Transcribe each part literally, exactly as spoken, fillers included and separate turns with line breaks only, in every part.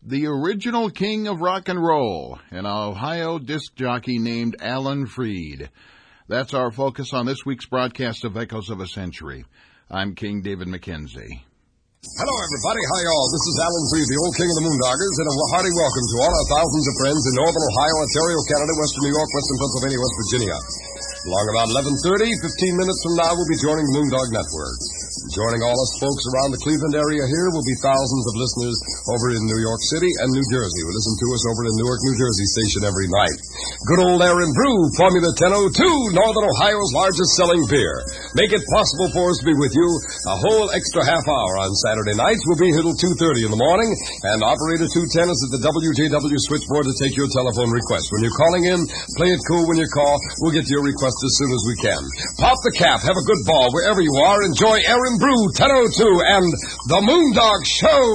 The original king of rock and roll, an Ohio disc jockey named Alan Freed. That's our focus on this week's broadcast of Echoes of a Century. I'm King David McKenzie.
Hello, everybody. Hi, all. This is Alan Freed, the old king of the Moondoggers, and a hearty welcome to all our thousands of friends in northern Ohio, Ontario, Canada, western New York, western Pennsylvania, West Virginia. Along about eleven thirty, fifteen minutes from now, we'll be joining the Moondog Network. Joining all us folks around the Cleveland area here will be thousands of listeners over in New York City and New Jersey who listen to us over in Newark, New Jersey station every night. Good old Aaron Brew, Formula ten oh two, Northern Ohio's largest selling beer. Make it possible for us to be with you a whole extra half hour on Saturday nights. We'll be here till two thirty in the morning, and Operator two ten is at the W J W switchboard to take your telephone request. When you're calling in, play it cool when you call. We'll get to your request as soon as we can. Pop the cap, have a good ball wherever you are. Enjoy Aaron Brew ten oh two and The Moondog Show.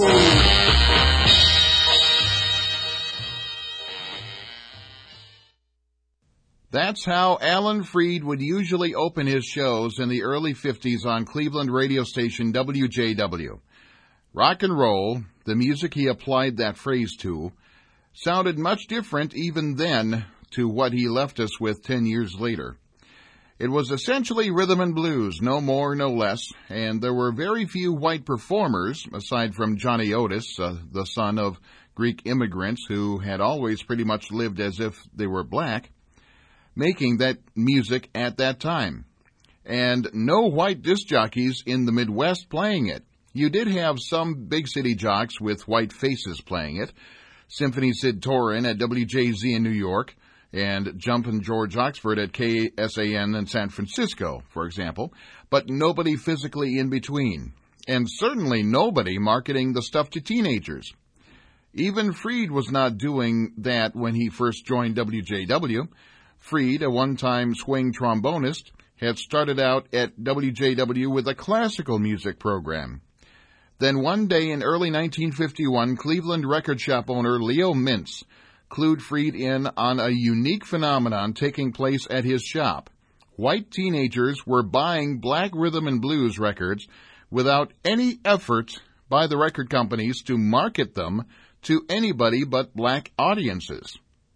That's how Alan Freed would usually open his shows in the early fifties on Cleveland radio station W J W. Rock and roll, the music he applied that phrase to, sounded much different even then to what he left us with ten years later. It was essentially rhythm and blues, no more, no less, and there were very few white performers, aside from Johnny Otis, uh, the son of Greek immigrants who had always pretty much lived as if they were black, making that music at that time. And no white disc jockeys in the Midwest playing it. You did have some big city jocks with white faces playing it. Symphony Sid Torin at W J Z in New York, and Jumpin' George Oxford at K S A N in San Francisco, for example, but nobody physically in between, and certainly nobody marketing the stuff to teenagers. Even Freed was not doing that when he first joined W J W. Freed, a one-time swing trombonist, had started out at W J W with a classical music program. Then one day in early nineteen fifty-one, Cleveland record shop owner Leo Mintz clued Freed in on a unique phenomenon taking place at his shop. White teenagers were buying black rhythm and blues records without any effort by the record companies to market them to anybody but black audiences.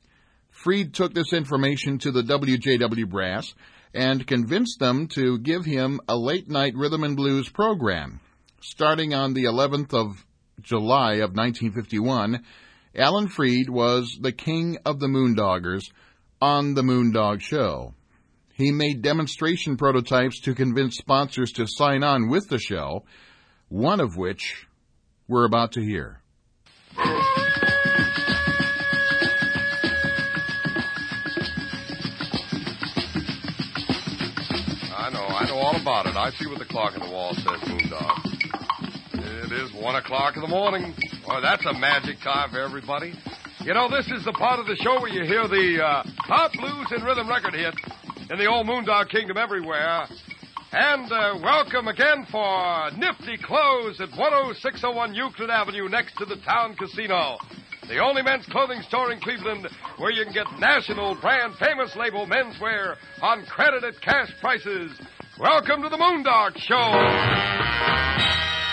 Freed took this information to the W J W brass and convinced them to give him a late-night rhythm and blues program. Starting on the eleventh of July of nineteen fifty-one, Alan Freed was the king of the Moondoggers on The Moondog Show. He made demonstration prototypes to convince sponsors to sign on with the show, one of which we're about to hear.
I know, I know all about it. I see what the clock on the wall says, Moondog. It is one o'clock in the morning. Well, that's a magic time for everybody. You know, this is the part of the show where you hear the uh, pop, blues, and rhythm record hits in the old Moondog Kingdom everywhere. And uh, welcome again for Nifty Clothes at one oh six oh one Euclid Avenue next to the Town Casino. The only men's clothing store in Cleveland where you can get national brand famous label menswear on credit at cash prices. Welcome to the Moondog Show.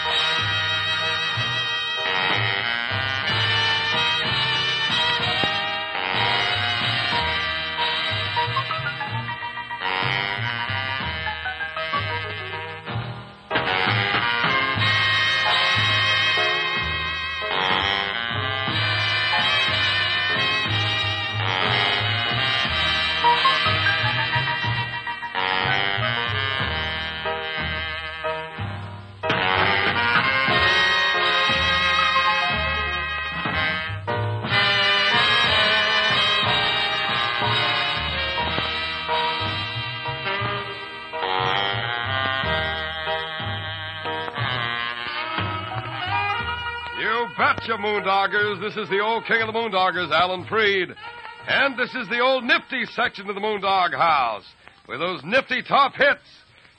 Betcha, Moondoggers. This is the old king of the Moondoggers, Alan Freed. And this is the old nifty section of the Moondog House with those nifty top hits.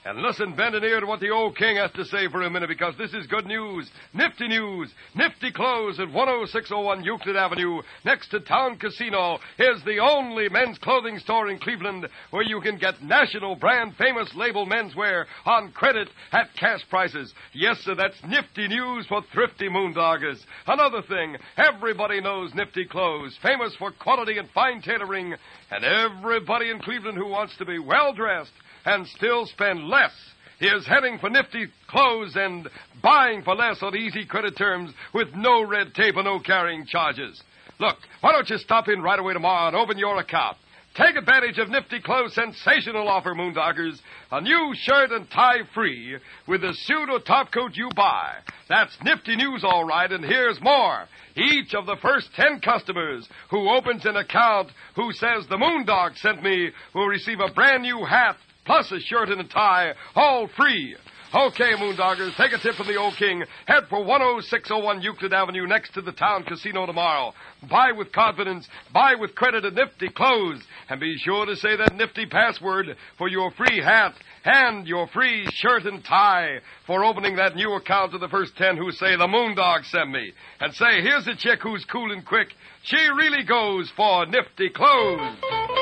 And listen, bend an ear to what the old king has to say for a minute, because this is good news. Nifty news. Nifty Clothes at one oh six oh one Euclid Avenue, next to Town Casino, is the only men's clothing store in Cleveland where you can get national brand famous label menswear on credit at cash prices. Yes, sir, that's nifty news for thrifty moondoggers. Another thing, everybody knows Nifty Clothes, famous for quality and fine tailoring, and everybody in Cleveland who wants to be well-dressed and still spend less is heading for Nifty Clothes and buying for less on easy credit terms with no red tape and no carrying charges. Look, why don't you stop in right away tomorrow and open your account? Take advantage of Nifty Clothes' sensational offer, moondoggers. A new shirt and tie free with the suit or top coat you buy. That's nifty news, all right, and here's more. Each of the first ten customers who opens an account who says the Moondog sent me will receive a brand new hat plus a shirt and a tie, all free. Okay, moondoggers, take a tip from the old king. Head for one oh six oh one Euclid Avenue next to the Town Casino tomorrow. Buy with confidence, buy with credit at Nifty Clothes, and be sure to say that nifty password for your free hat and your free shirt and tie for opening that new account to the first ten who say the Moondog sent me. And say, here's a chick who's cool and quick. She really goes for Nifty Clothes.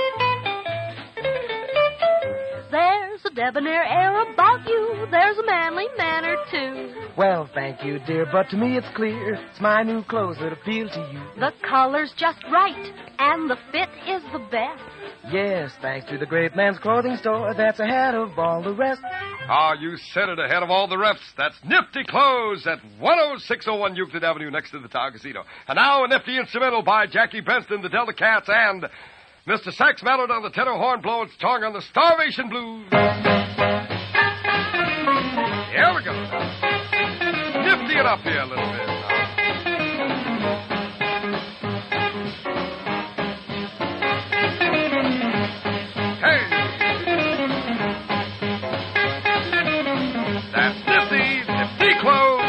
There's a debonair air about you. There's a manly manner, too.
Well, thank you, dear, but to me it's clear it's my new clothes that appeal to you.
The color's just right, and the fit is the best.
Yes, thanks to the great men's clothing store that's ahead of all the rest.
Ah, you said it, ahead of all the reps. That's Nifty Clothes at one oh six oh one Euclid Avenue next to the Town Casino. And now a nifty instrumental by Jackie Benston, the Delta Cats, and Mister Sax Mallard on the tenor horn blowing strong on the Starvation Blues. Here we go. Nifty it up here a little bit. Hey. That's Nifty, Nifty Clothes.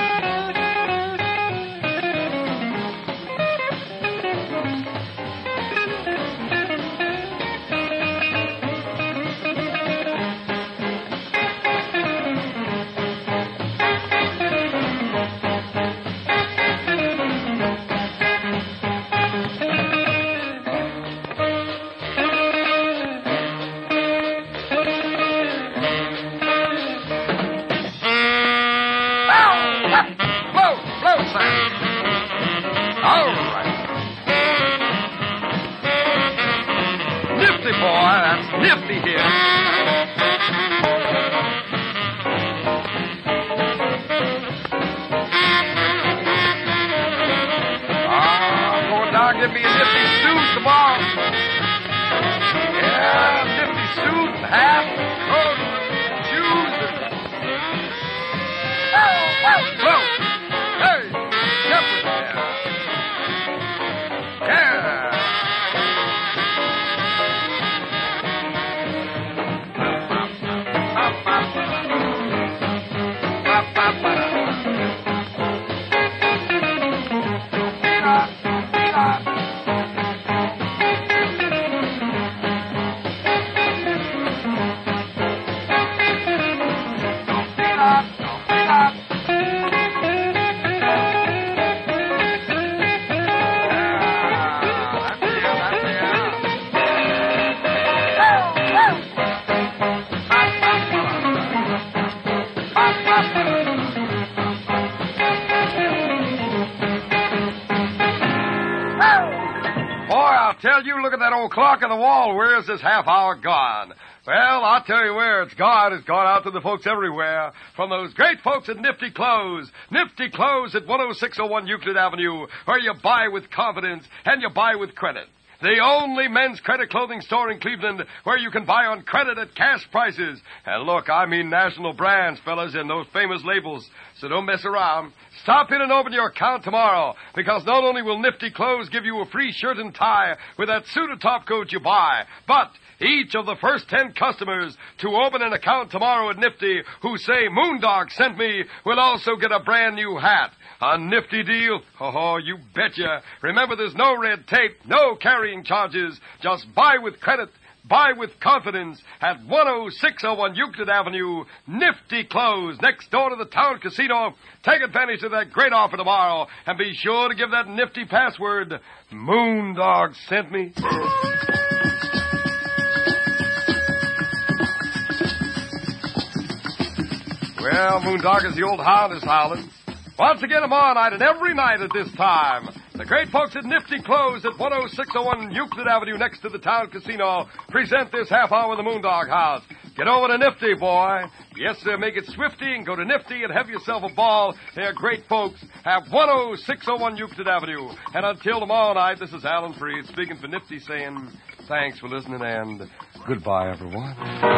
Nifty here. Ah, go down, give me a nifty suit tomorrow. Yeah, nifty suit and hat, coat, shoes. And... Whoa, hey, step with me. Yeah. Tell you, look at that old clock on the wall. Where's this half hour gone? Well, I'll tell you where it's gone. It's gone out to the folks everywhere. From those great folks at Nifty Clothes. Nifty Clothes at one oh six oh one Euclid Avenue, where you buy with confidence and you buy with credit. The only men's credit clothing store in Cleveland where you can buy on credit at cash prices. And look, I mean national brands, fellas, and those famous labels. So don't mess around. Stop in and open your account tomorrow, because not only will Nifty Clothes give you a free shirt and tie with that suit or top coat you buy, but each of the first ten customers to open an account tomorrow at Nifty who say Moondog sent me will also get a brand new hat. A nifty deal? Oh, you betcha. Remember, there's no red tape, no carrying charges. Just buy with credit, Buy with confidence at one oh six oh one Euclid Avenue, Nifty Clothes, next door to the Town Casino. Take advantage of that great offer tomorrow, and be sure to give that nifty password, Moondog sent me. Well, Moondoggers, the old hound is howling. Once again tomorrow night and every night at this time, the great folks at Nifty Clothes at one oh six oh one Euclid Avenue next to the Town Casino present this half hour of the Moondog House. Get over to Nifty, boy. Yes, sir, make it swifty and go to Nifty and have yourself a ball. They're great folks. Have one oh six oh one Euclid Avenue. And until tomorrow night, this is Alan Freed speaking for Nifty saying thanks for listening and goodbye, everyone.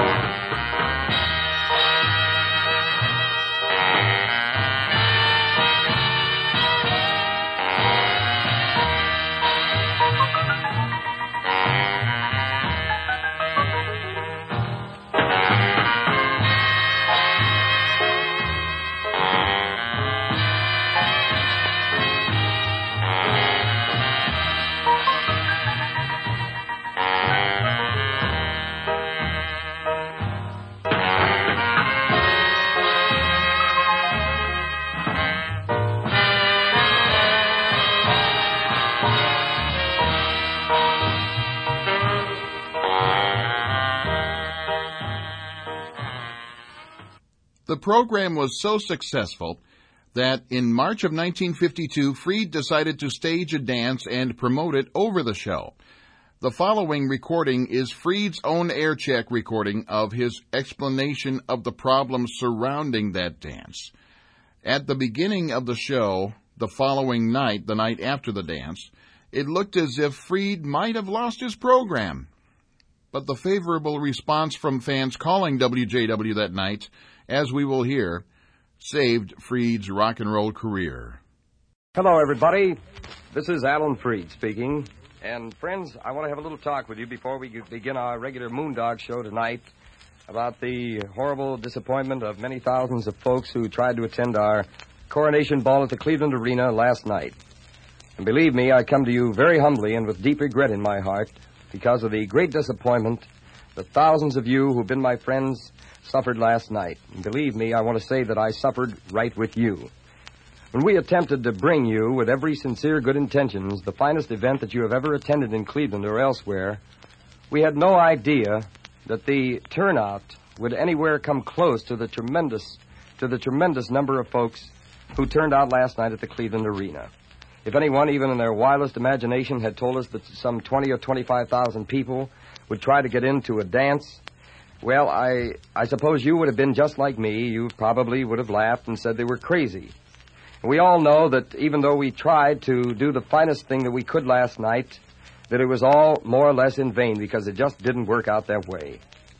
The program was so successful that in March of nineteen fifty-two, Freed decided to stage a dance and promote it over the show. The following recording is Freed's own air check recording of his explanation of the problems surrounding that dance. At the beginning of the show, the following night, the night after the dance, it looked as if Freed might have lost his program. But the favorable response from fans calling W J W that night, as we will hear, saved Freed's rock and roll career.
Hello, everybody. This is Alan Freed speaking. And, friends, I want to have a little talk with you before we begin our regular Moondog show tonight about the horrible disappointment of many thousands of folks who tried to attend our coronation ball at the Cleveland Arena last night. And believe me, I come to you very humbly and with deep regret in my heart because of the great disappointment that thousands of you who've been my friends suffered last night. And believe me, I want to say that I suffered right with you. When we attempted to bring you, with every sincere good intentions, the finest event that you have ever attended in Cleveland or elsewhere, we had no idea that the turnout would anywhere come close to the tremendous, to the tremendous number of folks who turned out last night at the Cleveland Arena. If anyone, even in their wildest imagination, had told us that some twenty or twenty-five thousand people would try to get into a dance, well, I I suppose you would have been just like me. You probably would have laughed and said they were crazy. We all know that even though we tried to do the finest thing that we could last night, that it was all more or less in vain because it just didn't work out that way.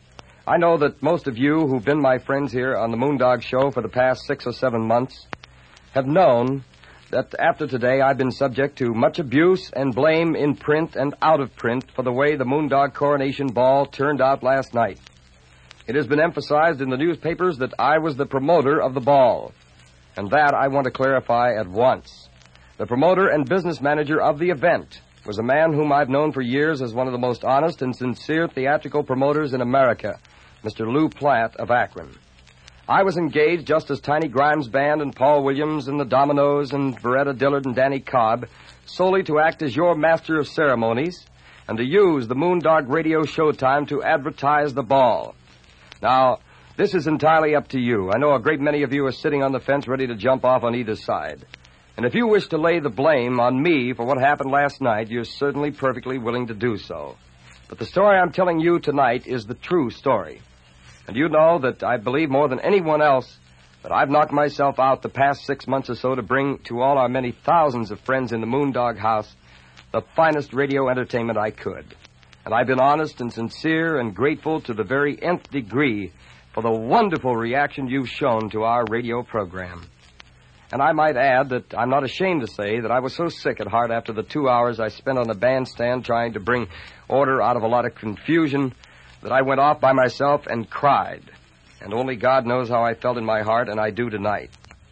I know that most of you who've been my friends here on the Moondog Show for the past six or seven months have known that after today I've been subject to much abuse and blame in print and out of print for the way the Moondog Coronation Ball turned out last night. It has been emphasized in the newspapers that I was the promoter of the ball, and that I want to clarify at once. The promoter and business manager of the event was a man whom I've known for years as one of the most honest and sincere theatrical promoters in America, Mister Lou Platt of Akron. I was engaged just as Tiny Grimes Band and Paul Williams and the Dominoes and Beretta Dillard and Danny Cobb solely to act as your master of ceremonies and to use the Moondog Radio Showtime to advertise the ball. Now, this is entirely up to you. I know a great many of you are sitting on the fence ready to jump off on either side. And if you wish to lay the blame on me for what happened last night, you're certainly perfectly willing to do so. But the story I'm telling you tonight is the true story. And you know that I believe more than anyone else that I've knocked myself out the past six months or so to bring to all our many thousands of friends in the Moondog House the finest radio entertainment I could. And I've been honest and sincere and grateful to the very nth degree for the wonderful reaction you've shown to our radio program. And I might add that I'm not ashamed to say that I was so sick at heart after the two hours I spent on the bandstand trying to bring order out of a lot of confusion that I went off by myself and cried. And only God knows how I felt in my heart, and I do tonight.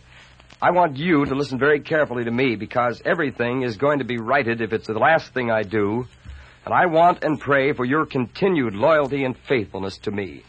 I want you to listen very carefully to me, because everything is going to be righted if it's the last thing I do And I want and pray for your continued loyalty and faithfulness to me.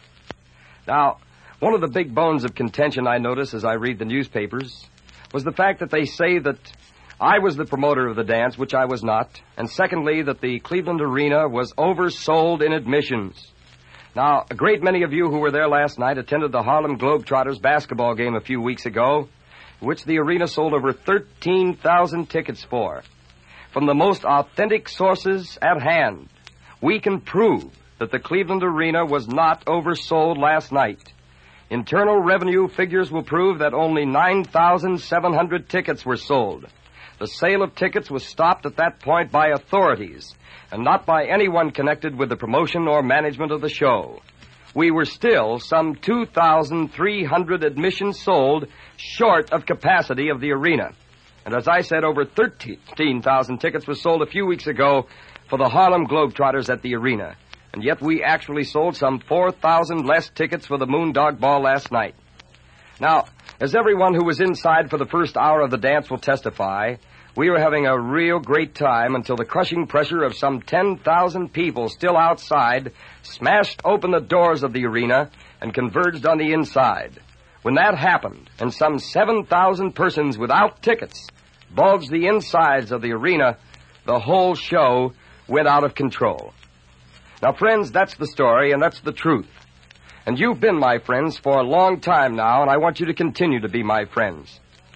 Now, one of the big bones of contention I notice as I read the newspapers was the fact that they say that I was the promoter of the dance, which I was not, and secondly, that the Cleveland Arena was oversold in admissions. Now, a great many of you who were there last night attended the Harlem Globetrotters basketball game a few weeks ago, which the arena sold over thirteen thousand tickets for. From the most authentic sources at hand, we can prove that the Cleveland Arena was not oversold last night. Internal revenue figures will prove that only nine thousand seven hundred tickets were sold. The sale of tickets was stopped at that point by authorities, and not by anyone connected with the promotion or management of the show. We were still some two thousand three hundred admissions sold short of capacity of the arena. And as I said, over thirteen thousand tickets were sold a few weeks ago for the Harlem Globetrotters at the arena. And yet we actually sold some four thousand less tickets for the Moondog Ball last night. Now, as everyone who was inside for the first hour of the dance will testify, we were having a real great time until the crushing pressure of some ten thousand people still outside smashed open the doors of the arena and converged on the inside. When that happened, and some seven thousand persons without tickets bulged the insides of the arena, the whole show went out of control. Now, friends, that's the story, and that's the truth. And you've been my friends for a long time now, and I want you to continue to be my friends.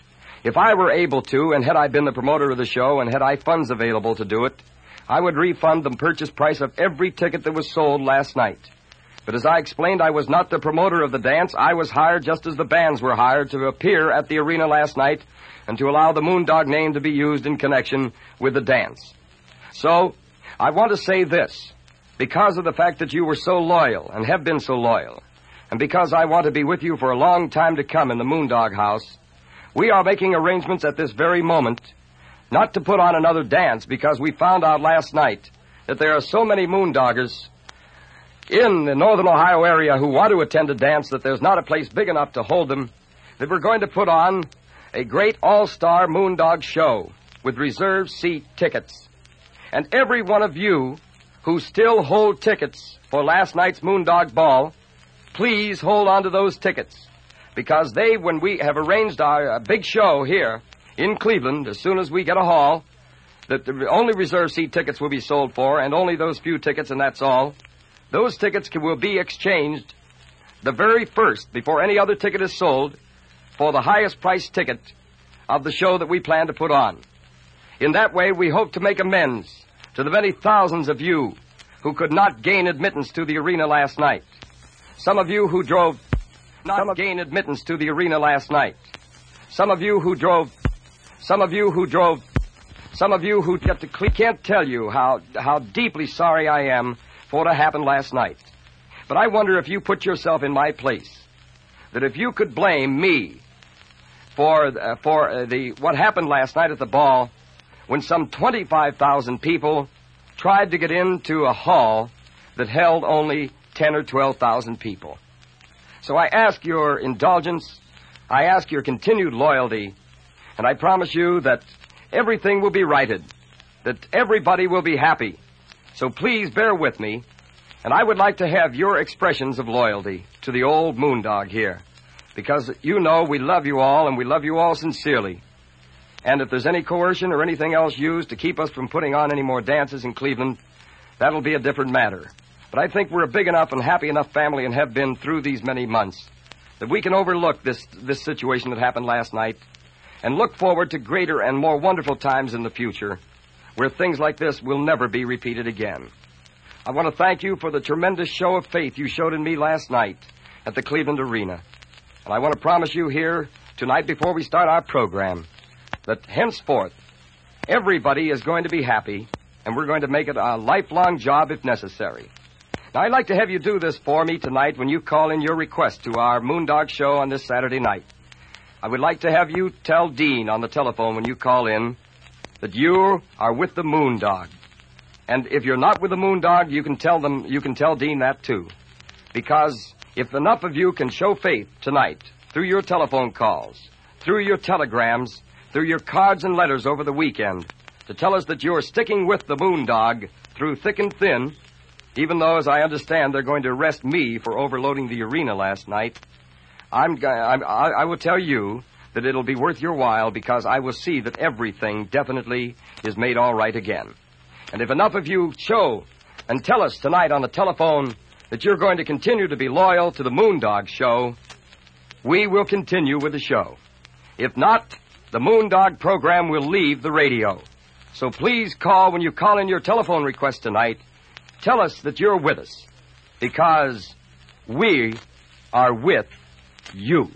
If I were able to, and had I been the promoter of the show, and had I funds available to do it, I would refund the purchase price of every ticket that was sold last night. But as I explained, I was not the promoter of the dance. I was hired just as the bands were hired to appear at the arena last night and to allow the Moondog name to be used in connection with the dance. So, I want to say this. Because of the fact that you were so loyal and have been so loyal, and because I want to be with you for a long time to come in the Moondog House, we are making arrangements at this very moment not to put on another dance, because we found out last night that there are so many Moondoggers in the northern Ohio area who want to attend a dance that there's not a place big enough to hold them, that we're going to put on a great all-star Moondog show with reserved seat tickets. And every one of you who still hold tickets for last night's Moondog Ball, please hold on to those tickets. Because they, when we have arranged our uh, big show here in Cleveland, as soon as we get a hall, that the only reserved seat tickets will be sold for, and only those few tickets, and that's all. Those tickets can, will be exchanged the very first, before any other ticket is sold, for the highest priced ticket of the show that we plan to put on. In that way, we hope to make amends to the many thousands of you who could not gain admittance to the arena last night. Some of you who drove not gain admittance to the arena last night. Some of you who drove, some of you who drove, some of you who get to cle- can't tell you how, how deeply sorry I am for what happened last night. But I wonder if you put yourself in my place, that if you could blame me for, uh, for uh, the what happened last night at the ball, when some twenty-five thousand people tried to get into a hall that held only ten or twelve thousand people. So I ask your indulgence, I ask your continued loyalty, and I promise you that everything will be righted, that everybody will be happy. So please bear with me, and I would like to have your expressions of loyalty to the old Moondog here, because you know we love you all, and we love you all sincerely. And if there's any coercion or anything else used to keep us from putting on any more dances in Cleveland, that'll be a different matter. But I think we're a big enough and happy enough family and have been through these many months that we can overlook this, this situation that happened last night and look forward to greater and more wonderful times in the future where things like this will never be repeated again. I want to thank you for the tremendous show of faith you showed in me last night at the Cleveland Arena. And I want to promise you here tonight before we start our program that henceforth, everybody is going to be happy, and we're going to make it a lifelong job if necessary. Now, I'd like to have you do this for me tonight when you call in your request to our Moondog show on this Saturday night. I would like to have you tell Dean on the telephone when you call in that you are with the Moondog. And if you're not with the Moondog, you can tell them, you can tell Dean that too. Because if enough of you can show faith tonight through your telephone calls, through your telegrams, through your cards and letters over the weekend, to tell us that you're sticking with the Moondog through thick and thin, even though, as I understand, they're going to arrest me for overloading the arena last night. I'm, I'm, I, I will tell you that it'll be worth your while because I will see that everything definitely is made all right again. And if enough of you show and tell us tonight on the telephone that you're going to continue to be loyal to the Moondog Show, we will continue with the show. If not, the Moondog program will leave the radio. So please call when you call in your telephone request tonight. Tell us that you're with us, because we are with you.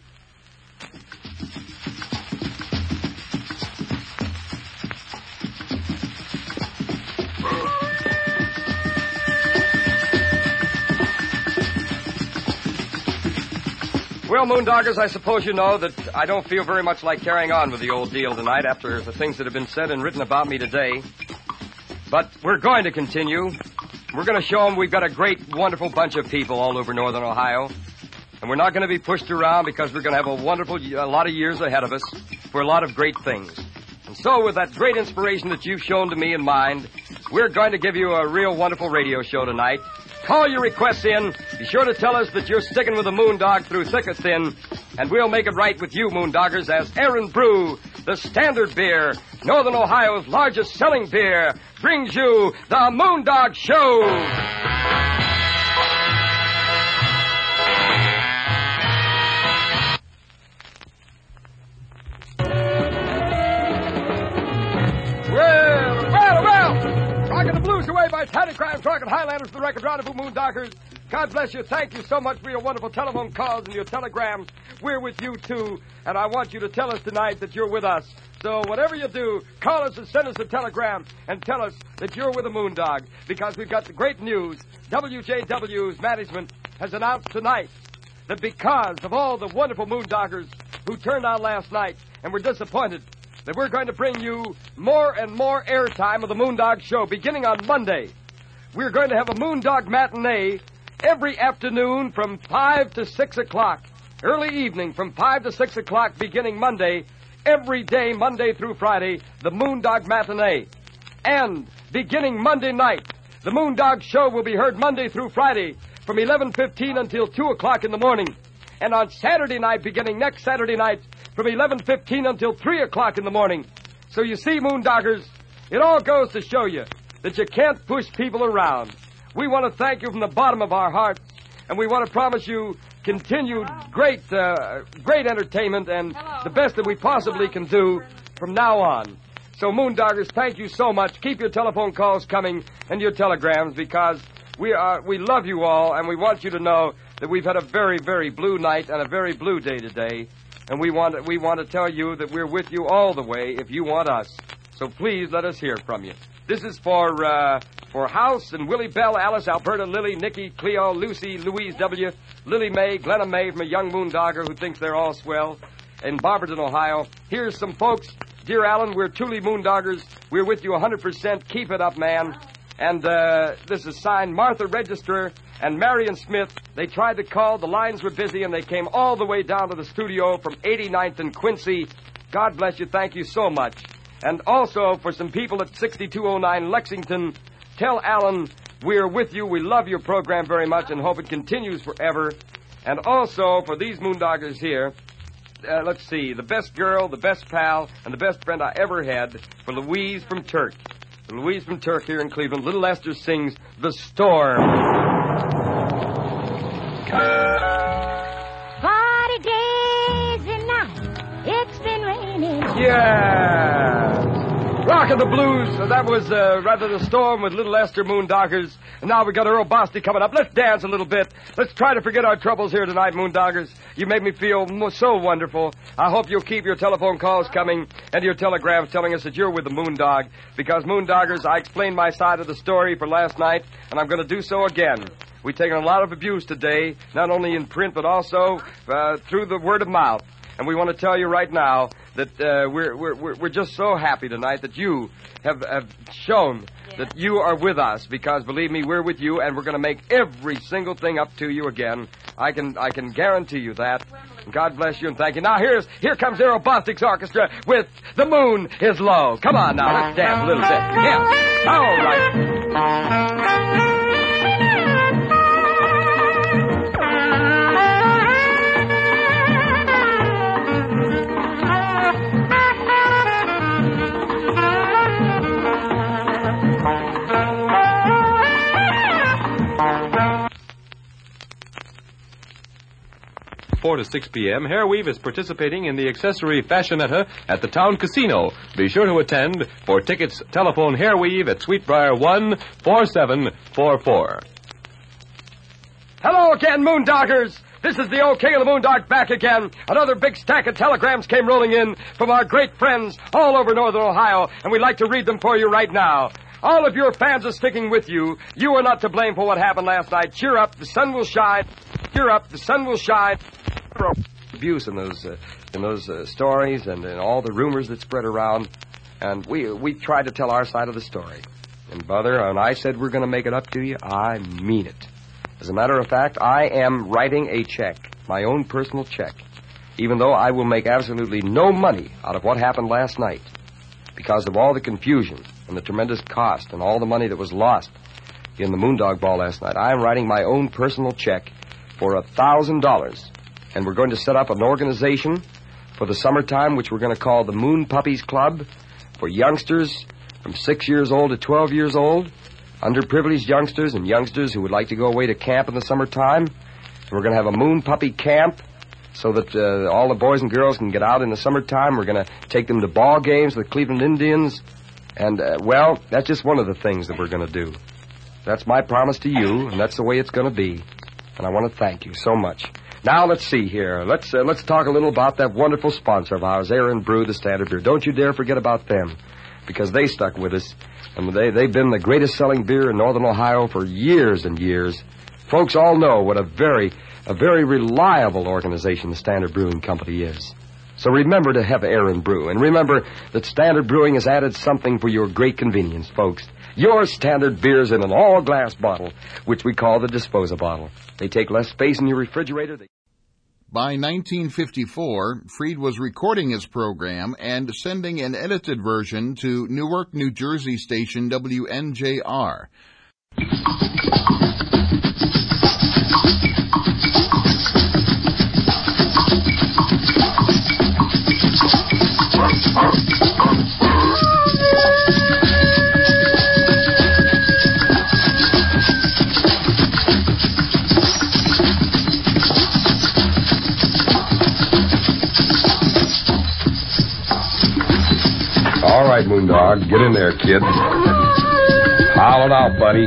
Well, Moondoggers, I suppose you know that I don't feel very much like carrying on with the old deal tonight after the things that have been said and written about me today. But we're going to continue. We're going to show them we've got a great, wonderful bunch of people all over northern Ohio. And we're not going to be pushed around because we're going to have a wonderful, a lot of years ahead of us for a lot of great things. And so with that great inspiration that you've shown to me in mind, we're going to give you a real wonderful radio show tonight. Call your requests in. Be sure to tell us that you're sticking with the Moondog through thick or thin. And we'll make it right with you, Moondoggers, as Aaron Brew, the Standard Beer, Northern Ohio's largest selling beer, brings you the Moondog Show. Well, well, well! Rockin' the Blues away by Tiny Crimes, Rockin' Highlanders, the record rendezvous, Moondoggers. God bless you. Thank you so much for your wonderful telephone calls and your telegrams. We're with you, too, and I want you to tell us tonight that you're with us. So whatever you do, call us and send us a telegram and tell us that you're with a Moondog, because we've got the great news. W J W's management has announced tonight that because of all the wonderful Moondoggers who turned out last night and were disappointed, that we're going to bring you more and more airtime of the Moondog Show beginning on Monday. We're going to have a Moondog matinee every afternoon from five to six o'clock. Early evening from five to six o'clock beginning Monday. Every day, Monday through Friday, the Moondog matinee. And beginning Monday night, the Moondog Show will be heard Monday through Friday from eleven fifteen until two o'clock in the morning. And on Saturday night, beginning next Saturday night, from eleven fifteen until three o'clock in the morning. So you see, Moondoggers, it all goes to show you that you can't push people around. We want to thank you from the bottom of our hearts, and we want to promise you continued great, uh, great entertainment and the best that we possibly can do from now on. So, Moondoggers, thank you so much. Keep your telephone calls coming and your telegrams, because we are we love you all, and we want you to know that we've had a very, very blue night and a very blue day today. And we want, we want to tell you that we're with you all the way if you want us. So please let us hear from you. This is for uh, for House and Willie Bell, Alice, Alberta, Lily, Nikki, Cleo, Lucy, Louise W., Lily Mae, Glenna Mae from a young Moondogger who thinks they're all swell, in Barberton, Ohio. Here's some folks. Dear Alan, we're truly Moondoggers. We're with you one hundred percent. Keep it up, man. And uh, this is signed Martha Registrar and Marion Smith. They tried to call. The lines were busy, and they came all the way down to the studio from eighty-ninth and Quincy. God bless you. Thank you so much. And also for some people at sixty-two oh nine Lexington, tell Alan we're with you. We love your program very much and hope it continues forever. And also for these Moondoggers here, uh, let's see, the best girl, the best pal, and the best friend I ever had for Louise from Turk. Louise from Turk here in Cleveland. Little Esther sings The Storm.
Forty days and nights, it's been raining.
Yeah! Rockin' the Blues. So that was uh, rather The Storm with Little Esther Moondoggers. And now we got Earl Bosty coming up. Let's dance a little bit. Let's try to forget our troubles here tonight, Moondoggers. You make me feel so wonderful. I hope you'll keep your telephone calls coming and your telegrams telling us that you're with the Moondog. Because, Moondoggers, I explained my side of the story for last night, and I'm going to do so again. We've taken a lot of abuse today, not only in print, but also uh, through the word of mouth. And we want to tell you right now that uh, we're, we're, we're just so happy tonight that you have, have shown that you are with us, because, believe me, we're with you, and we're going to make every single thing up to you again. I can I can guarantee you that. God bless you and thank you. Now, here's here comes Aerobostics Orchestra with The Moon is Low. Come on now, let's dance a little bit. Yeah. All right.
four to six p.m., Hair Weave is participating in the Accessory Fashionetta at the Town Casino. Be sure to attend. For tickets, telephone Hair Weave at Sweetbriar one four seven four four.
Hello again, Moondoggers. This is the old King of the Moondog back again. Another big stack of telegrams came rolling in from our great friends all over northern Ohio, and we'd like to read them for you right now. All of your fans are sticking with you. You are not to blame for what happened last night. Cheer up, the sun will shine. Cheer up, the sun will shine. Abuse in those uh, in those uh, stories and in all the rumors that spread around, and we we tried to tell our side of the story. And brother, when I said we're going to make it up to you, I mean it. As a matter of fact, I am writing a check, my own personal check, even though I will make absolutely no money out of what happened last night, because of all the confusion and the tremendous cost and all the money that was lost in the Moondog Ball last night. I am writing my own personal check for a thousand dollars. And we're going to set up an organization for the summertime, which we're going to call the Moon Puppies Club, for youngsters from six years old to twelve years old, underprivileged youngsters and youngsters who would like to go away to camp in the summertime. And we're going to have a Moon Puppy Camp so that uh, all the boys and girls can get out in the summertime. We're going to take them to ball games with the Cleveland Indians. And, uh, well, that's just one of the things that we're going to do. That's my promise to you, and that's the way it's going to be. And I want to thank you so much. Now, let's see here. Let's uh, let's talk a little about that wonderful sponsor of ours, Aaron Brew, the Standard Beer. Don't you dare forget about them, because they stuck with us. And they, they've been the greatest selling beer in northern Ohio for years and years. Folks all know what a very, a very reliable organization the Standard Brewing Company is. So remember to have Aaron Brew. And remember that Standard Brewing has added something for your great convenience, folks. Your Standard beers in an all-glass bottle, which we call the disposal bottle. They take less space in your refrigerator. They...
By nineteen fifty-four, Freed was recording his program and sending an edited version to Newark, New Jersey station W N J R.
All right, Moondog, get in there, kid. Howl it out, buddy.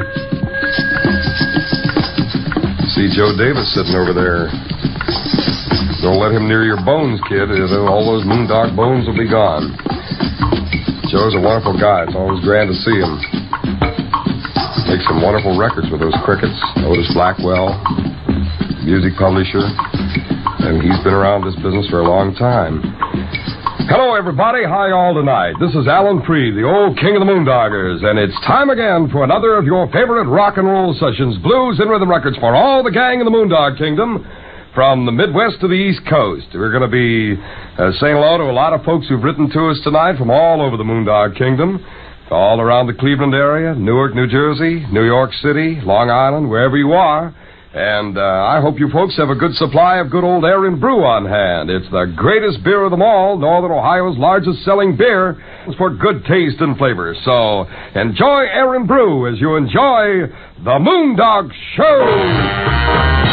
See Joe Davis sitting over there. Don't let him near your bones, kid. All those Moondog bones will be gone. Joe's a wonderful guy. It's always grand to see him. Makes some wonderful records with those crickets. Otis Blackwell, music publisher. And he's been around this business for a long time. Hello, everybody. How y'all tonight? This is Alan Freed, the old king of the Moondoggers, and it's time again for another of your favorite rock and roll sessions, blues and rhythm records for all the gang in the Moondog Kingdom, from the Midwest to the East Coast. We're going to be uh, saying hello to a lot of folks who've written to us tonight from all over the Moondog Kingdom, all around the Cleveland area, Newark, New Jersey, New York City, Long Island, wherever you are. And uh, I hope you folks have a good supply of good old Aaron Brew on hand. It's the greatest beer of them all, Northern Ohio's largest selling beer. It's for good taste and flavor. So enjoy Aaron Brew as you enjoy the Moondog Show.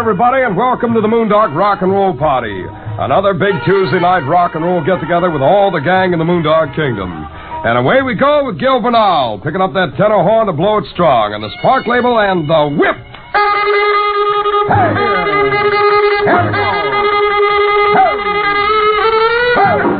everybody, and welcome to the Moondog Rock and Roll Party. Another big Tuesday night rock and roll get-together with all the gang in the Moondog Kingdom. And away we go with Gil Bernal, picking up that tenor horn to blow it strong, and the Spark label and the whip. Hey! Here we go! Hey! Hey!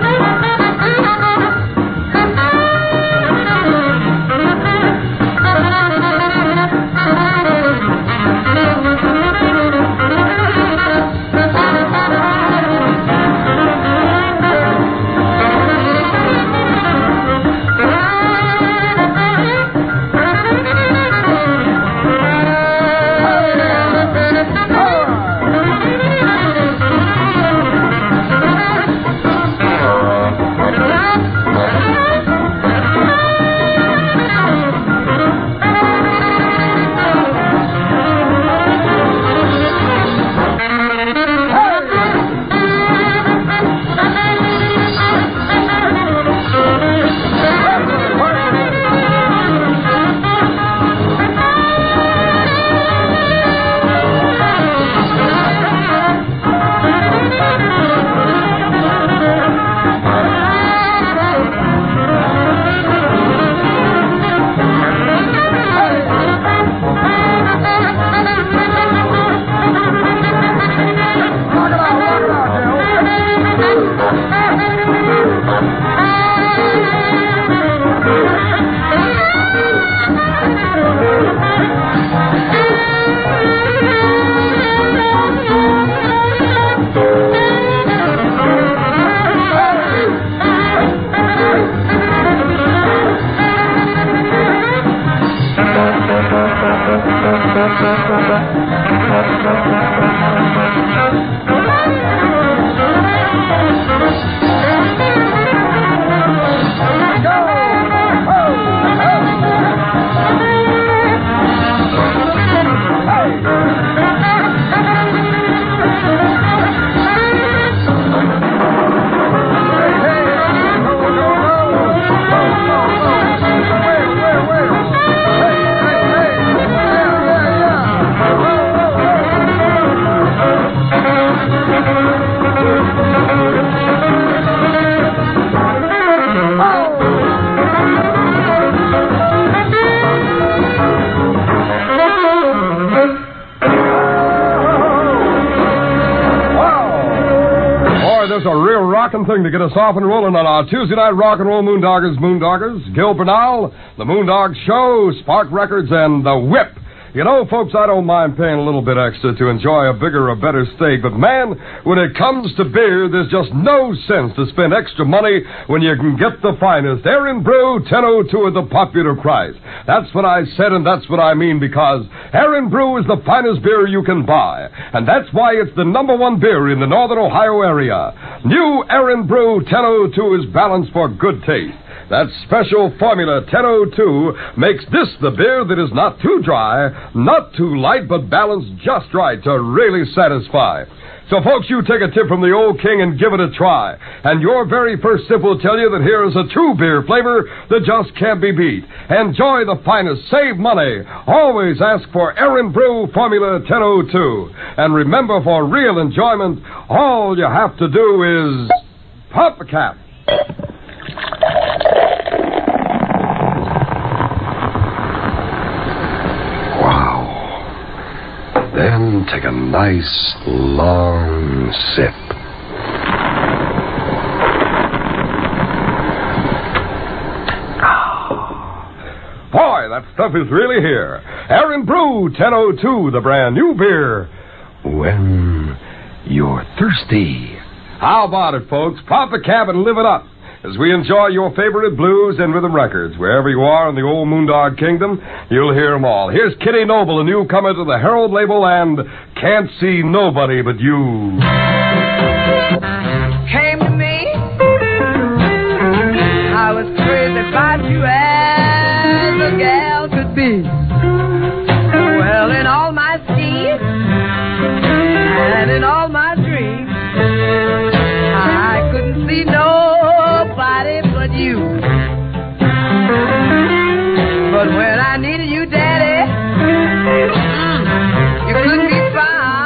Thing to get us off and rolling on our Tuesday night rock and roll Moondoggers, Moondoggers, Gil Bernal, the Moondog Show, Spark Records, and the Whip. You know, folks, I don't mind paying a little bit extra to enjoy a bigger or better steak, but man, when it comes to beer, there's just no sense to spend extra money when you can get the finest Aaron Brew ten oh two at the popular price. That's what I said, and that's what I mean, because Aaron Brew is the finest beer you can buy, and that's why it's the number one beer in the northern Ohio area. New Aaron Brew ten oh two is balanced for good taste. That special formula ten oh two makes this the beer that is not too dry, not too light, but balanced just right to really satisfy. So, folks, you take a tip from the old king and give it a try. And your very first sip will tell you that here is a true beer flavor that just can't be beat. Enjoy the finest. Save money. Always ask for Aaron Brew Formula ten oh two. And remember, for real enjoyment, all you have to do is pop a cap. Then take a nice, long sip. Boy, that stuff is really here. Aaron Brew ten oh two, the brand new beer. When you're thirsty. How about it, folks? Pop a cap and live it up as we enjoy your favorite blues and rhythm records. Wherever you are in the old Moondog Kingdom, you'll hear them all. Here's Kitty Noble, a newcomer to the Herald label, and Can't See Nobody But You.
Came to me, I was crazy about you as a gal could be. Well, in all my schemes and in all my dreams, I couldn't see nobody but you. But when I needed you, Daddy, you couldn't be found.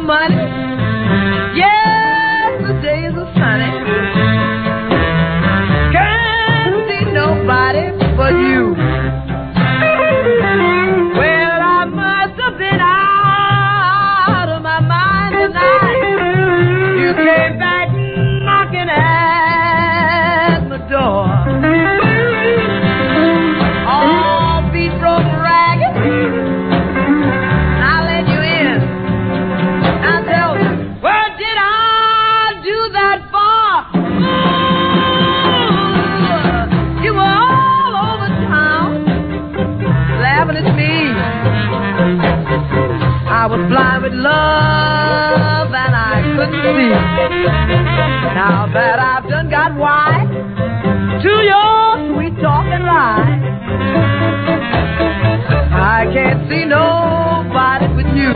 money. Yes, the days are sunny. Can't see nobody but you. Well, I must have been out of my mind tonight. You came back knocking at my door. All beat broke ragged. I let you in. I tell you, where did I do that for? Ooh, you were all over town, laughing at me. I was blind with love and I couldn't see. Now that I've done got wise to your sweet talk and lie, I can't see nobody with you.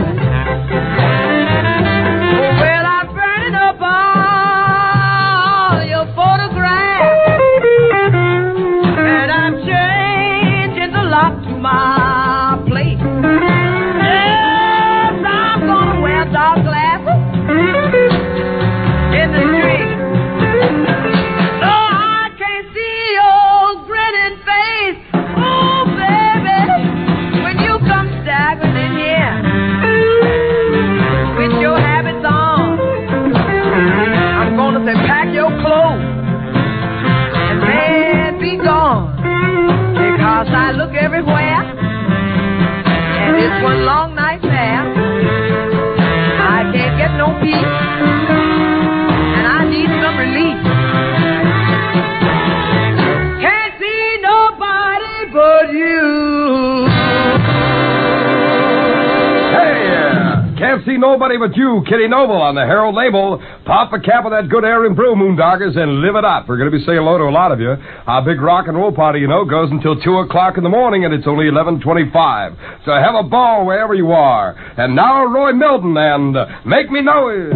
Well, I'm burning up all your photographs, and I'm changing the lock to my place. Yes, I'm gonna wear dark glasses in the street, so I can't see your grinning face. Oh, baby, when you come staggering in here with your habits on, I'm gonna say pack your clothes and man be gone, because I look everywhere and it's one long nightmare. I can't get no peace and I need some relief. Can't see nobody but you.
Hey, uh, can't see nobody but you, Kitty Noble, on the Herald label. Pop a cap of that good air and brew, Moondoggers, and live it up. We're going to be saying hello to a lot of you. Our big rock and roll party, you know, goes until two o'clock in the morning, and it's only eleven twenty-five. So have a ball wherever you are. And now, Roy Milton, and uh, Make Me Know It.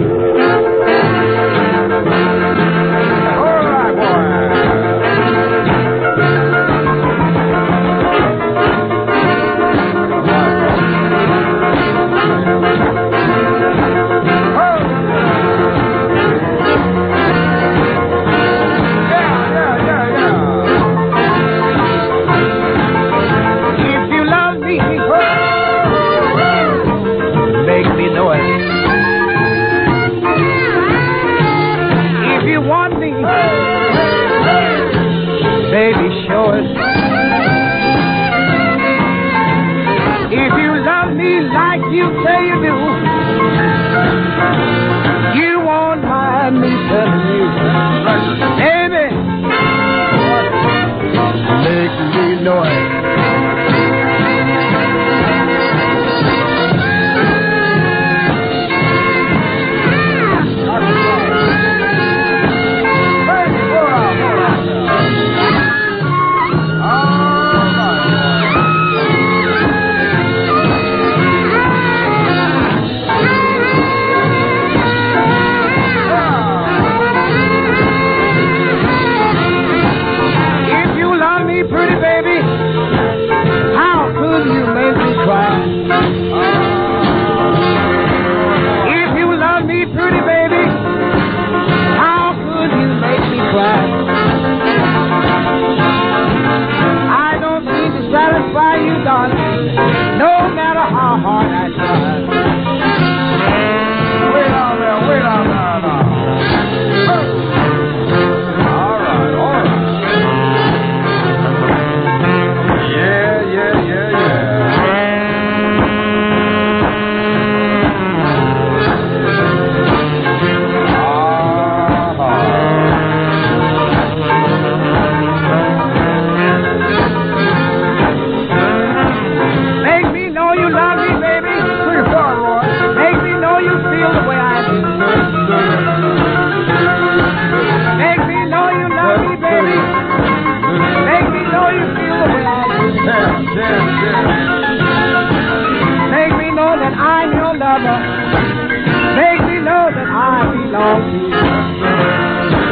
All right, boy.
Baby, show it. If you love me like you say you do, you won't mind me telling you, baby, make me know it.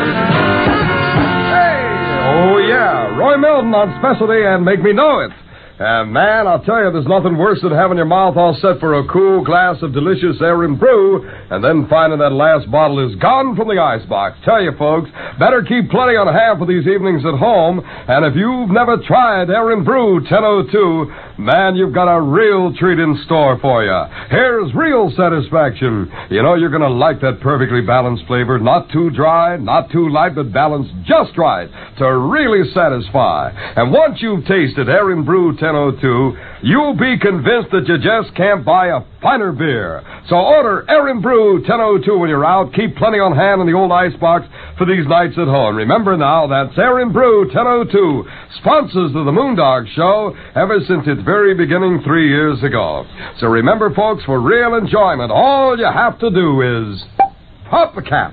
On Specialty and Make Me Know It. And, man, I'll tell you, there's nothing worse than having your mouth all set for a cool glass of delicious Aaron Brew and then finding that last bottle is gone from the icebox. Tell you, folks, better keep plenty on hand for these evenings at home. And if you've never tried Aaron Brew ten oh two, man, you've got a real treat in store for you. Here's real satisfaction. You know you're going to like that perfectly balanced flavor. Not too dry, not too light, but balanced just right to really satisfy. And once you've tasted Aaron Brew ten oh two, you'll be convinced that you just can't buy a finer beer. So order Aaron Brew ten oh two when you're out. Keep plenty on hand in the old icebox for these nights at home. Remember now, that's Aaron Brew ten oh two, sponsors of the Moondog Show ever since its very beginning three years ago. So remember, folks, for real enjoyment, all you have to do is pop the cap.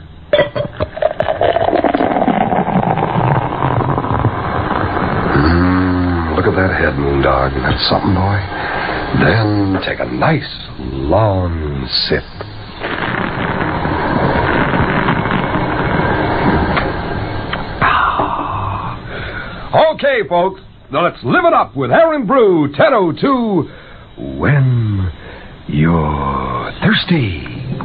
Mm, look at that head, Moondog. That's something, boy. Then take a nice, long sip. Okay, folks, now let's live it up with Aaron Brew ten oh two when you're thirsty.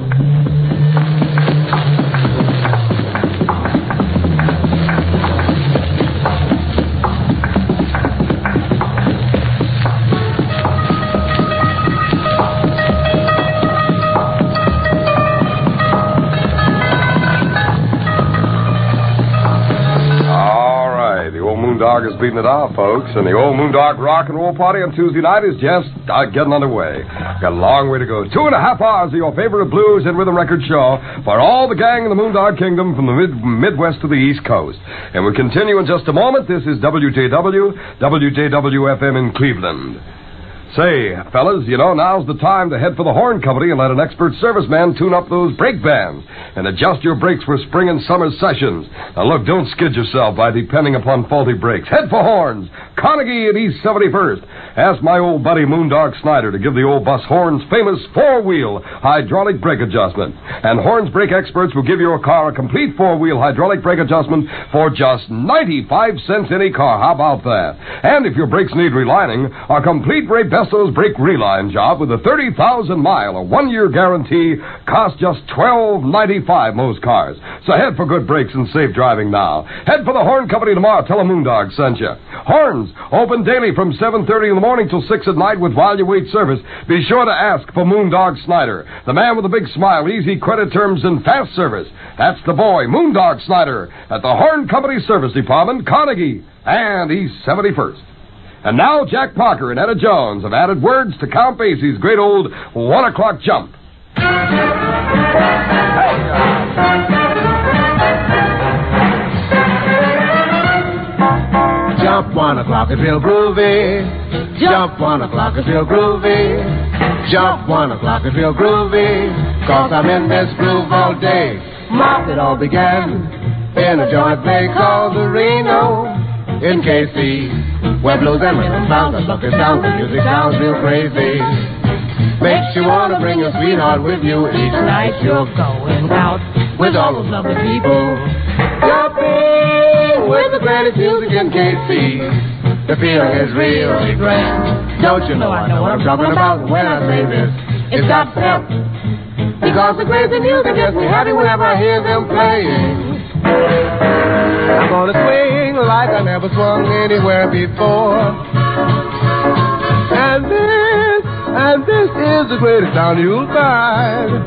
Moondog is beating it out, folks, and the old Moondog Rock and Roll Party on Tuesday night is just uh, getting underway. Got a long way to go. Two and a half hours of your favorite blues and rhythm record show for all the gang in the Moondog Kingdom from the mid- Midwest to the East Coast. And we continue in just a moment. This is W J W, W J W F M in Cleveland. Say, fellas, you know, now's the time to head for the Horn Company and let an expert serviceman tune up those brake bands and adjust your brakes for spring and summer sessions. Now, look, don't skid yourself by depending upon faulty brakes. Head for Horns, Carnegie at East seventy-first. Ask my old buddy Moondog Snyder to give the old bus Horns' famous four-wheel hydraulic brake adjustment. And Horns brake experts will give your car a complete four-wheel hydraulic brake adjustment for just ninety-five cents any car. How about that? And if your brakes need relining, a complete Ray Besto's brake reline job with a thirty thousand mile or one-year guarantee costs just twelve ninety-five most cars. So head for good brakes and safe driving now. Head for the Horn Company tomorrow. Tell them Moondog sent you. Horns, open daily from seven thirty in the morning till six at night with while you wait service. Be sure to ask for Moondog Snyder, the man with a big smile, easy credit terms, and fast service. That's the boy, Moondog Snyder, at the Horn Company Service Department, Carnegie and East seventy-first. And now Jack Parker and Etta Jones have added words to Count Basie's great old one o'clock jump.
Jump one o'clock and feel groovy. Jump one o'clock and feel groovy. Jump one o'clock and feel groovy. Cause I'm in this groove all day. Mark, it all began in a joint play called the Reno in K C, where blues and rhythm sound, the look it sounds, the music sounds real crazy. Makes you want to bring your sweetheart with you. Each night you're going out with all those lovely people. Jumping with the greatest music in K C. The feeling is really grand. Don't you know I know what I'm talking about when I say this? It's got pep. Because the crazy music gets me happy whenever I hear them playing. I'm gonna swing like I never swung anywhere before. And this, and this is the greatest sound you'll find.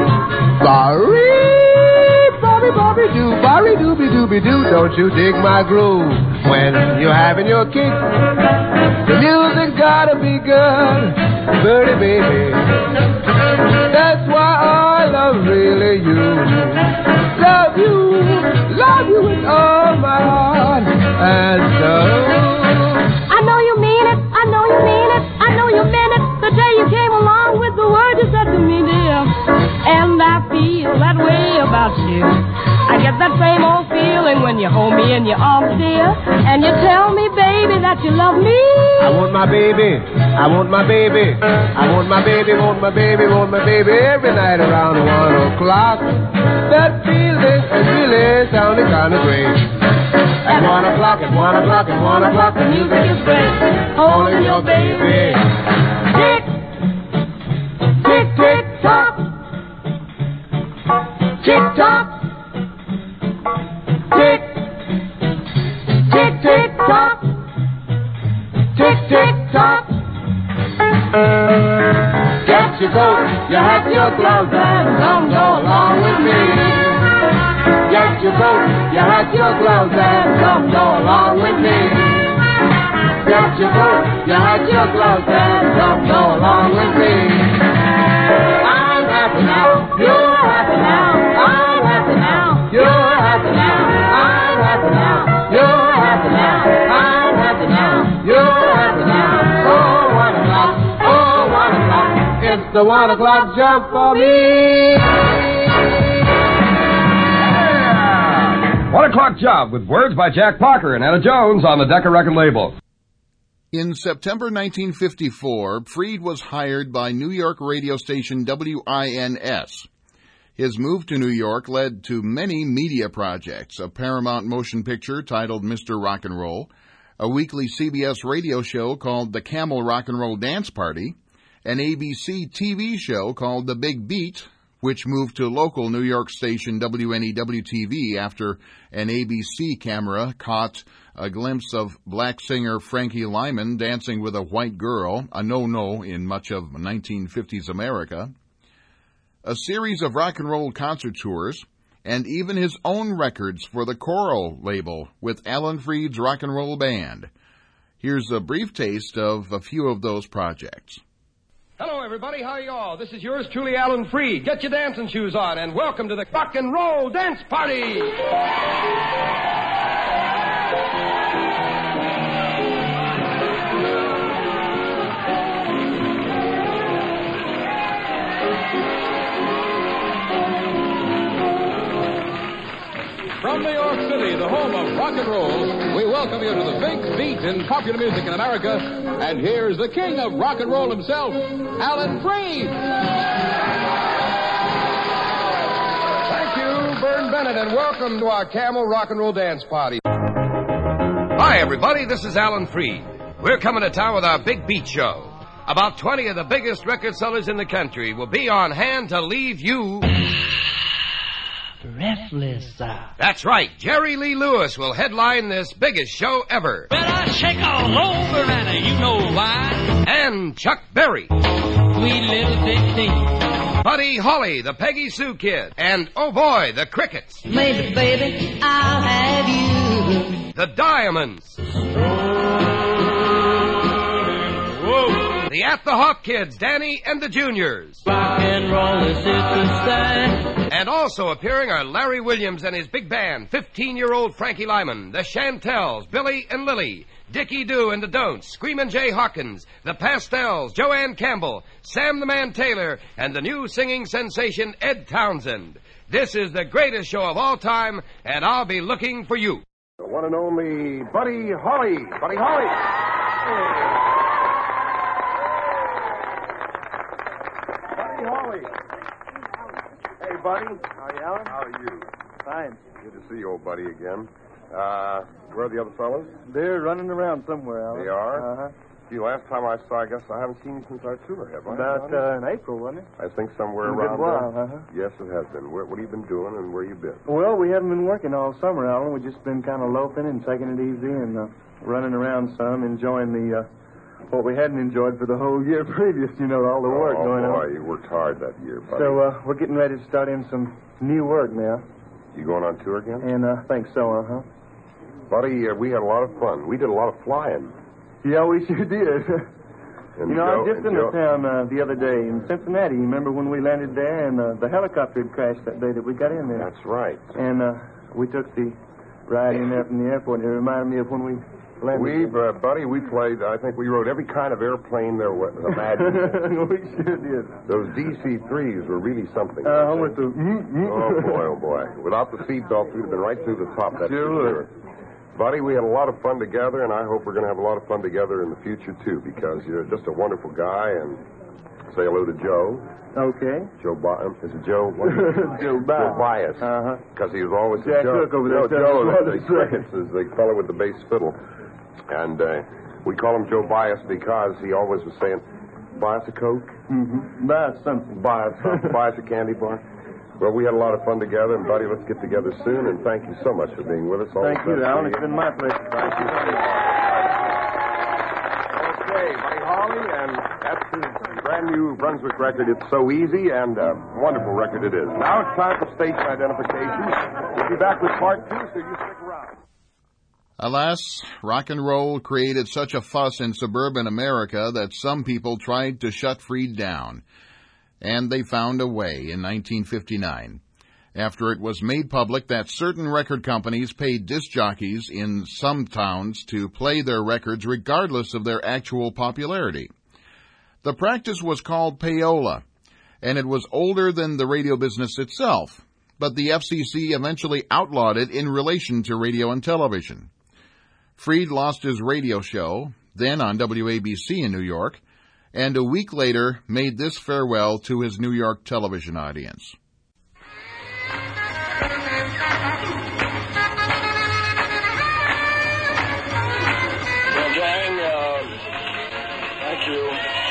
Barry, Bobby, Bobby, doo, Barry, dooby, dooby, doo. Don't you dig my groove when you're having your kick? The music's gotta be good, pretty baby. That's why I love really you. Love you, love you with all my heart. And so
I know you mean it, I know you mean it, I know you meant it the day you came along with the word you said to me, dear. And I feel that way about you. I get that same old feeling when you hold me in your arms, dear, and you tell me, baby, that you love me.
I want my baby, I want my baby, I want my baby, want my baby, want my baby every night around one o'clock. That feeling is really sounding kind of great. At one o'clock, at one o'clock, at one o'clock, the music is great. Holding your baby. Tick, tick, tick, tock. Tick, tock. Tick, tick, tick, tock. Tick, tick, tock. Get your coat, your hat, your gloves, and come go along with me. Get your coat, your hat, your gloves, and come go along with me. Get your coat, your hat, your gloves, and come go along with me. I'm happy now, you're happy now. I'm happy now, you're happy now. I'm happy now, you're happy now. I'm happy now, you're happy now. Oh, one o'clock, oh, one o'clock. It's the one o'clock jump for me.
One O'Clock Job with words by Jack Parker and Etta Jones on the Decca record label.
In September nineteen fifty-four, Freed was hired by New York radio station W I N S. His move to New York led to many media projects, a Paramount motion picture titled Mister Rock and Roll, a weekly C B S radio show called The Camel Rock and Roll Dance Party, an A B C T V show called The Big Beat, which moved to local New York station W N E W T V after an A B C camera caught a glimpse of black singer Frankie Lyman dancing with a white girl, a no-no in much of nineteen fifties America, a series of rock and roll concert tours, and even his own records for the Choral label with Alan Freed's Rock and Roll Band. Here's a brief taste of a few of those projects.
Hello, everybody. How are you all? This is yours truly, Alan Freed. Get your dancing shoes on, and welcome to the Rock and Roll Dance Party.
From New York City, the home of rock and roll, we welcome you to the big beat in popular music in America. And here's the king of rock and roll himself, Alan Freed.
Thank you, Vern Bennett, and welcome to our Camel Rock and Roll Dance Party. Hi, everybody. This is Alan Freed. We're coming to town with our Big Beat Show. About twenty of the biggest record sellers in the country will be on hand to leave you
breathless, sir.
That's right. Jerry Lee Lewis will headline this biggest show ever.
Well, I shake all over, and you know why.
And Chuck Berry.
Sweet little sixteen.
Buddy Holly, the Peggy Sue Kid. And, oh boy, the Crickets.
Maybe, baby, I'll have you.
The Diamonds. Whoa. The At the Hop Kids, Danny and the Juniors.
Rock and roll is here to stay.
And also appearing are Larry Williams and his big band, fifteen-year-old Frankie Lyman, the Chantels, Billy and Lily, Dickie Doo and the Don'ts, Screamin' Jay Hawkins, the Pastels, Joanne Campbell, Sam the Man Taylor, and the new singing sensation Ed Townsend. This is the greatest show of all time, and I'll be looking for you.
The one and only Buddy Holly. Buddy Holly. Buddy Holly. Hey, buddy.
How are you, Alan?
How are you?
Fine.
Good to see you, old buddy, again. Uh, where are the other fellows?
They're running around somewhere, Alan.
They are?
Uh-huh.
Gee, last time I saw, I guess I haven't seen you since our tour, have I?
About uh, in April, wasn't it?
I think somewhere
It's been a
around
good while,
there.
uh-huh.
Yes, it has been. Where, what have you been doing and where you been?
Well, we haven't been working all summer, Alan. We've just been kind of loafing and taking it easy and uh, running around some, enjoying the... Uh, what we hadn't enjoyed for the whole year previous, you know, all the work
oh,
going
boy,
on.
you worked hard that year, buddy.
So uh, we're getting ready to start in some new work now.
You going on tour again?
And I uh, think so, uh-huh.
Buddy, uh, we had a lot of fun. We did a lot of flying.
Yeah, we sure did.
And
you know,
Joe,
I was just in
Joe...
the town uh, the other day in Cincinnati. You remember when we landed there and uh, the helicopter had crashed that day that we got in there?
That's right.
And uh, we took the ride in there from the airport. It reminded me of when we landed.
We, uh, buddy, we played, I think we rode every kind of airplane there was imaginable.
We sure did.
Those D C threes were really something.
Uh, with the...
Oh, boy, oh, boy. Without the seatbelt, we'd have been right through the top. That's
Sure
for sure. Buddy, we had a lot of fun together, and I hope we're going to have a lot of fun together in the future, too, because you're just a wonderful guy and say hello to Joe.
Okay.
Joe Bias. Is it Joe? What is it?
Joe Bias.
Joe Bias.
Uh-huh.
Because he was always
Jack
Joe.
Cook over there.
No, Joe,
the,
the, the crickets is the fellow with the bass fiddle. And uh, we call him Joe Bias because he always was saying, buy us a Coke.
Mm-hmm. Buy us something.
Buy us something. Buy us a candy bar. Well, we had a lot of fun together, and, Buddy, let's get together soon, and thank you so much for being with us. All
thank you, Alan. It's been my pleasure.
Thank you. Okay, Buddy Holly, and that's his brand new Brunswick record. It's So Easy, and a wonderful record it is. Now it's time for station identification. We'll be back with part two, so you stick around.
Alas, rock and roll created such a fuss in suburban America that some people tried to shut Freed down. And they found a way in nineteen fifty-nine, after it was made public that certain record companies paid disc jockeys in some towns to play their records regardless of their actual popularity. The practice was called payola, and it was older than the radio business itself, but the F C C eventually outlawed it in relation to radio and television. Freed lost his radio show, then on W A B C in New York, and a week later made this farewell to his New York television audience.
Well, gang, uh, thank you.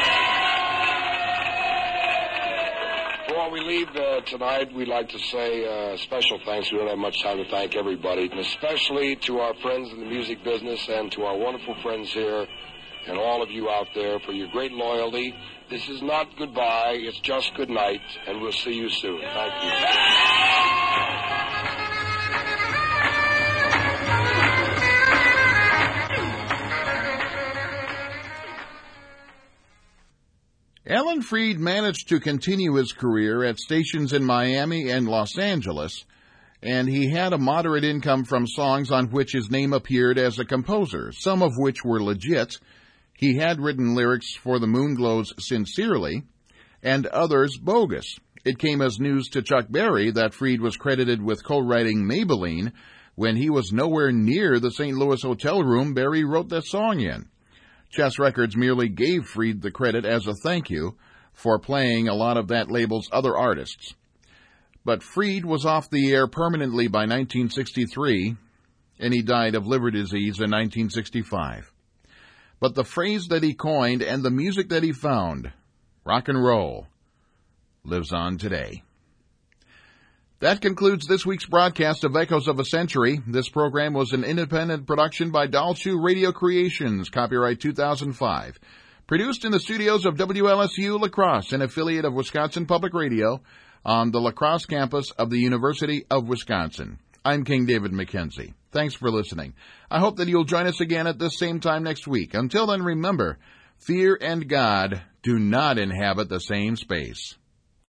Before we leave uh, tonight, we'd like to say uh, special thanks. We don't have much time to thank everybody, and especially to our friends in the music business and to our wonderful friends here and all of you out there for your great loyalty. This is not goodbye, it's just good night, and we'll see you soon. Thank you.
Alan Freed managed to continue his career at stations in Miami and Los Angeles, and he had a moderate income from songs on which his name appeared as a composer, some of which were legit. He had written lyrics for the Moonglows sincerely, and others bogus. It came as news to Chuck Berry that Freed was credited with co-writing Maybelline when he was nowhere near the Saint Louis hotel room Berry wrote that song in. Chess Records merely gave Freed the credit as a thank you for playing a lot of that label's other artists. But Freed was off the air permanently by nineteen sixty-three, and he died of liver disease in nineteen sixty-five. But the phrase that he coined and the music that he found, rock and roll, lives on today. That concludes this week's broadcast of Echoes of a Century. This program was an independent production by Dalshu Radio Creations, copyright two thousand five. Produced in the studios of W L S U La Crosse, an affiliate of Wisconsin Public Radio, on the La Crosse campus of the University of Wisconsin. I'm King David McKenzie. Thanks for listening. I hope that you'll join us again at this same time next week. Until then, remember, fear and God do not inhabit the same space.